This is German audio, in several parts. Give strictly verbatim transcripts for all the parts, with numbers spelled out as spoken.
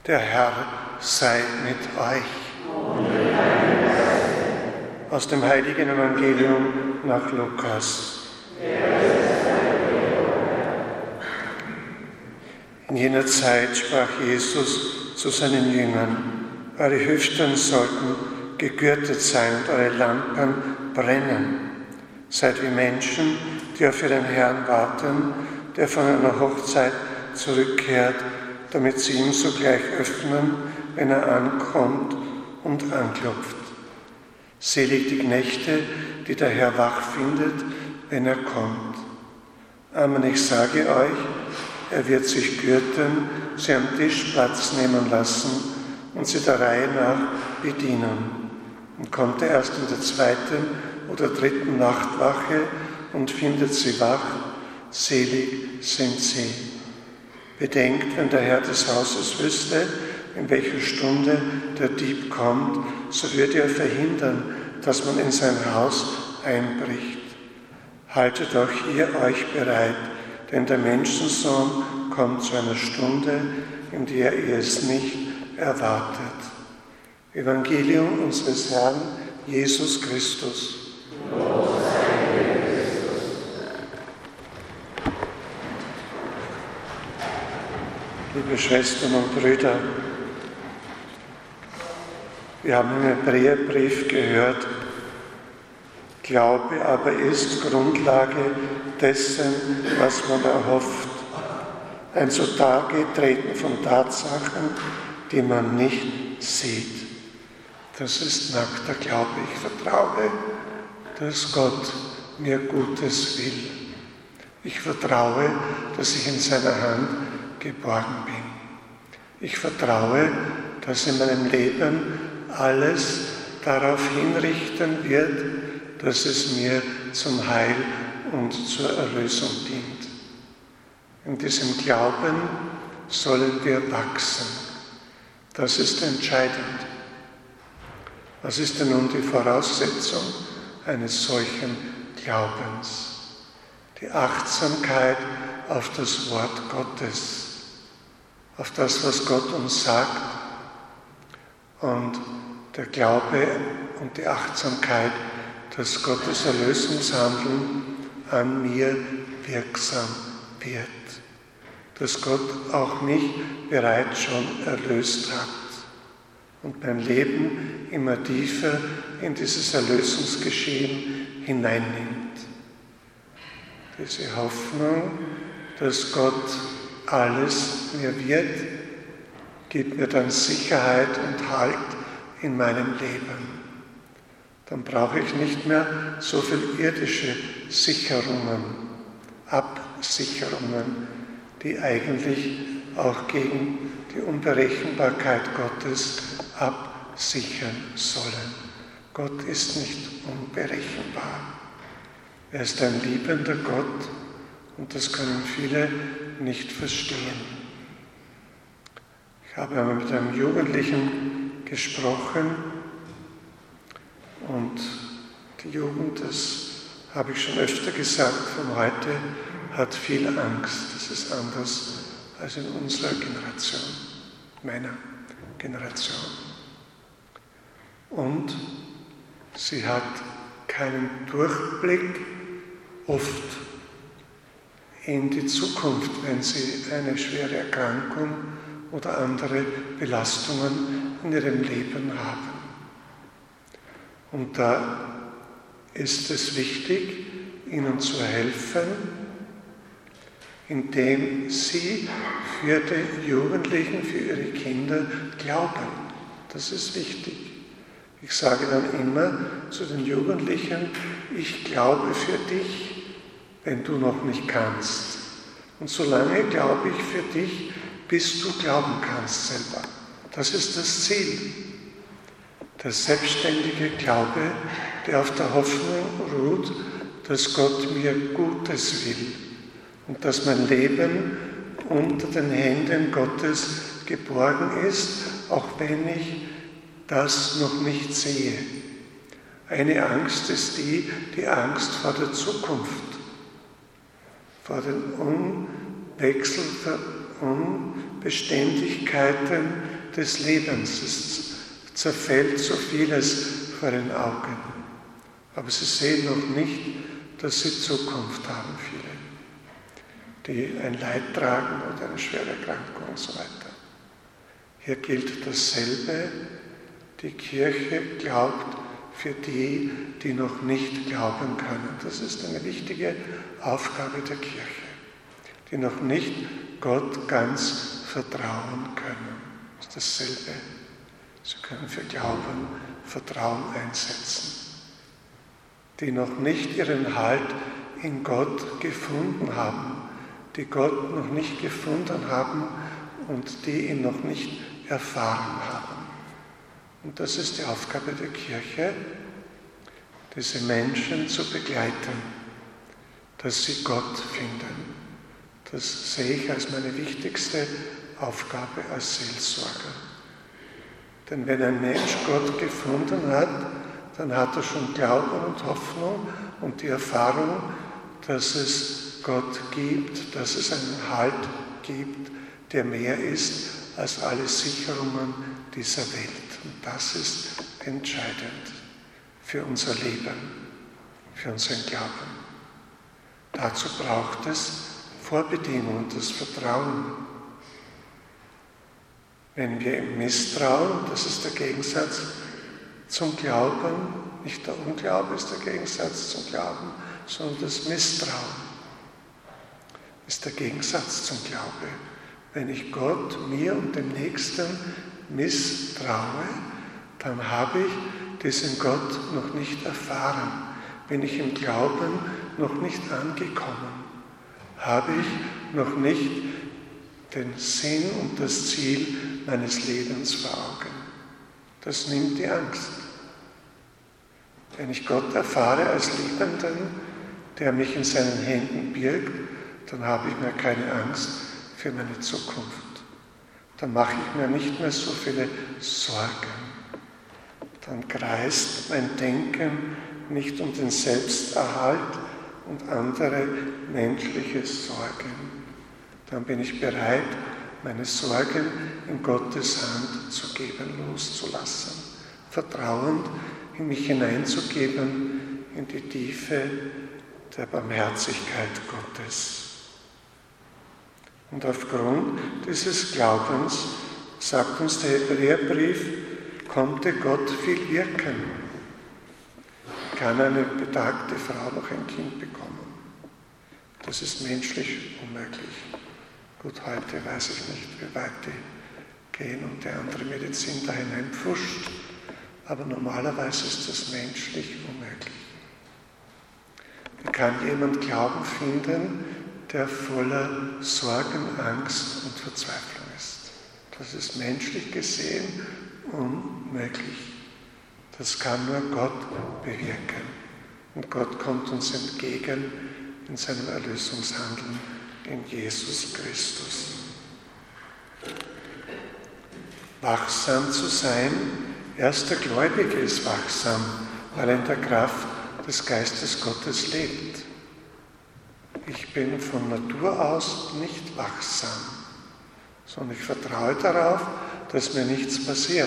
Der Herr sei mit euch. Aus dem heiligen Evangelium nach Lukas. In jener Zeit sprach Jesus zu seinen Jüngern: Eure Hüften sollten gegürtet sein und eure Lampen brennen. Seid wie Menschen, die auf ihren Herrn warten, der von einer Hochzeit zurückkehrt, damit sie ihm sogleich öffnen, wenn er ankommt und anklopft. Selig die Knechte, die der Herr wach findet, wenn er kommt. Amen, ich sage euch, er wird sich gürten, sie am Tisch Platz nehmen lassen und sie der Reihe nach bedienen. Und kommt er erst in der zweiten oder dritten Nachtwache und findet sie wach, selig sind sie. Bedenkt, wenn der Herr des Hauses wüsste, in welcher Stunde der Dieb kommt, so würde er verhindern, dass man in sein Haus einbricht. Haltet auch ihr euch bereit, denn der Menschensohn kommt zu einer Stunde, in der ihr es nicht erwartet. Evangelium unseres Herrn Jesus Christus. Liebe Schwestern und Brüder, wir haben im Hebräerbrief gehört, Glaube aber ist Grundlage dessen, was man erhofft. Ein Zutage-Treten von Tatsachen, die man nicht sieht. Das ist nackter Glaube. Ich vertraue, dass Gott mir Gutes will. Ich vertraue, dass ich in seiner Hand geborgen bin. Ich vertraue, dass in meinem Leben alles darauf hinrichten wird, dass es mir zum Heil und zur Erlösung dient. In diesem Glauben sollen wir wachsen. Das ist entscheidend. Was ist denn nun die Voraussetzung eines solchen Glaubens? Die Achtsamkeit auf das Wort Gottes, auf das, was Gott uns sagt, und der Glaube und die Achtsamkeit, dass Gottes Erlösungshandeln an mir wirksam wird, dass Gott auch mich bereits schon erlöst hat und mein Leben immer tiefer in dieses Erlösungsgeschehen hineinnimmt. Diese Hoffnung, dass Gott alles mir wird, gibt mir dann Sicherheit und Halt in meinem Leben. Dann brauche ich nicht mehr so viel irdische Sicherungen, Absicherungen, die eigentlich auch gegen die Unberechenbarkeit Gottes absichern sollen. Gott ist nicht unberechenbar. Er ist ein liebender Gott und das können viele nicht verstehen. Ich habe einmal mit einem Jugendlichen gesprochen und die Jugend, das habe ich schon öfter gesagt, von heute hat viel Angst. Das ist anders als in unserer Generation, meiner Generation. Und sie hat keinen Durchblick oft in die Zukunft, wenn sie eine schwere Erkrankung oder andere Belastungen in ihrem Leben haben. Und da ist es wichtig, ihnen zu helfen, indem sie für die Jugendlichen, für ihre Kinder glauben. Das ist wichtig. Ich sage dann immer zu den Jugendlichen, ich glaube für dich, wenn du noch nicht kannst. Und solange glaube ich für dich, bis du glauben kannst selber. Das ist das Ziel. Der selbstständige Glaube, der auf der Hoffnung ruht, dass Gott mir Gutes will und dass mein Leben unter den Händen Gottes geborgen ist, auch wenn ich das noch nicht sehe. Eine Angst ist die, die Angst vor der Zukunft, vor dem Unwechsel, Beständigkeiten des Lebens. Es zerfällt so vieles vor den Augen. Aber sie sehen noch nicht, dass sie Zukunft haben, viele, die ein Leid tragen oder eine schwere Erkrankung und so weiter. Hier gilt dasselbe. Die Kirche glaubt für die, die noch nicht glauben können. Das ist eine wichtige Aufgabe der Kirche, die noch nicht Gott ganz vertrauen können. Das ist dasselbe. Sie können für Glauben Vertrauen einsetzen. Die noch nicht ihren Halt in Gott gefunden haben, die Gott noch nicht gefunden haben und die ihn noch nicht erfahren haben. Und das ist die Aufgabe der Kirche, diese Menschen zu begleiten, dass sie Gott finden. Das sehe ich als meine wichtigste Aufgabe als Seelsorger. Denn wenn ein Mensch Gott gefunden hat, dann hat er schon Glauben und Hoffnung und die Erfahrung, dass es Gott gibt, dass es einen Halt gibt, der mehr ist als alle Sicherungen dieser Welt. Und das ist entscheidend für unser Leben, für unseren Glauben. Dazu braucht es Vorbedingungen, das Vertrauen. Wenn wir im Misstrauen, das ist der Gegensatz zum Glauben, nicht der Unglaube ist der Gegensatz zum Glauben, sondern das Misstrauen ist der Gegensatz zum Glaube. Wenn ich Gott, mir und dem Nächsten misstraue, dann habe ich diesen Gott noch nicht erfahren. Bin ich im Glauben noch nicht angekommen, habe ich noch nicht den Sinn und das Ziel meines Lebens vor Augen. Das nimmt die Angst. Wenn ich Gott erfahre als Liebenden, der mich in seinen Händen birgt, dann habe ich mehr keine Angst für meine Zukunft. Dann mache ich mir nicht mehr so viele Sorgen. Dann kreist mein Denken nicht um den Selbsterhalt und andere menschliche Sorgen. Dann bin ich bereit, meine Sorgen in Gottes Hand zu geben, loszulassen, vertrauend in mich hineinzugeben in die Tiefe der Barmherzigkeit Gottes. Und aufgrund dieses Glaubens, sagt uns der Hebräerbrief, konnte Gott viel wirken. Kann eine betagte Frau noch ein Kind bekommen? Das ist menschlich unmöglich. Gut, heute weiß ich nicht, wie weit die gehen und die andere Medizin da hineinpfuscht, aber normalerweise ist das menschlich unmöglich. Wie kann jemand Glauben finden, der voller Sorgen, Angst und Verzweiflung ist? Das ist menschlich gesehen unmöglich. Das kann nur Gott bewirken. Und Gott kommt uns entgegen in seinem Erlösungshandeln in Jesus Christus. Wachsam zu sein, erst der Gläubige ist wachsam, weil er in der Kraft des Geistes Gottes lebt. Ich bin von Natur aus nicht wachsam, sondern ich vertraue darauf, dass mir nichts passiert.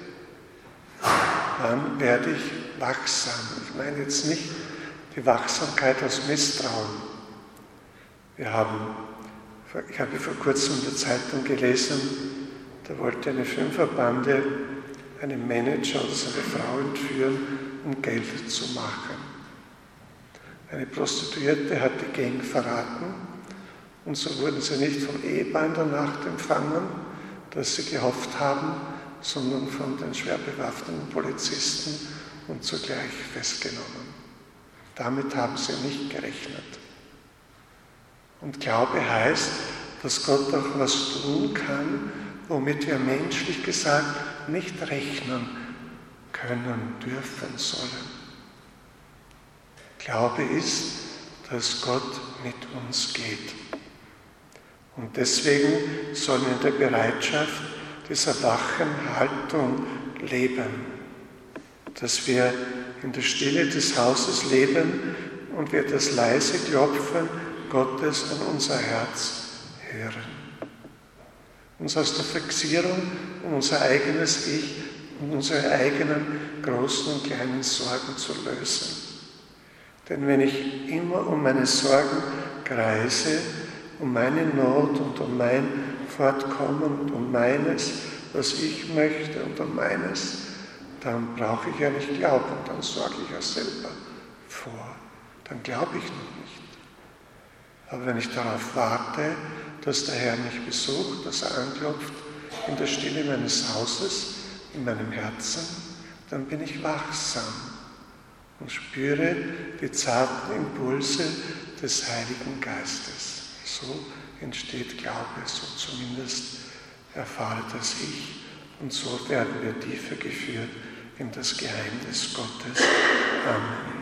Dann werde ich wachsam. Ich meine jetzt nicht die Wachsamkeit aus Misstrauen. Wir haben, ich habe vor kurzem in der Zeitung gelesen, da wollte eine Fünferbande einen Manager oder seine Frau entführen, um Geld zu machen. Eine Prostituierte hat die Gang verraten und so wurden sie nicht vom Ehepaar in der Nacht empfangen, das sie gehofft haben, sondern von den schwer bewaffneten Polizisten und zugleich festgenommen. Damit haben sie nicht gerechnet. Und Glaube heißt, dass Gott auch was tun kann, womit wir menschlich gesagt nicht rechnen können, dürfen, sollen. Glaube ist, dass Gott mit uns geht. Und deswegen sollen wir in der Bereitschaft dieser wachen Haltung leben, dass wir in der Stille des Hauses leben und wir das leise Klopfen Gottes an unser Herz hören. uns aus der Fixierung um unser eigenes Ich und unsere eigenen großen und kleinen Sorgen zu lösen. Denn wenn ich immer um meine Sorgen kreise, um meine Not und um mein Fortkommen und um meines, was ich möchte und um meines, dann brauche ich ja nicht glauben, dann sorge ich ja selber vor. Dann glaube ich noch nicht. Aber wenn ich darauf warte, dass der Herr mich besucht, dass er anklopft in der Stille meines Hauses, in meinem Herzen, dann bin ich wachsam und spüre die zarten Impulse des Heiligen Geistes. So entsteht Glaube, so zumindest erfahre das ich. Und so werden wir tiefer geführt in das Geheimnis Gottes. Amen.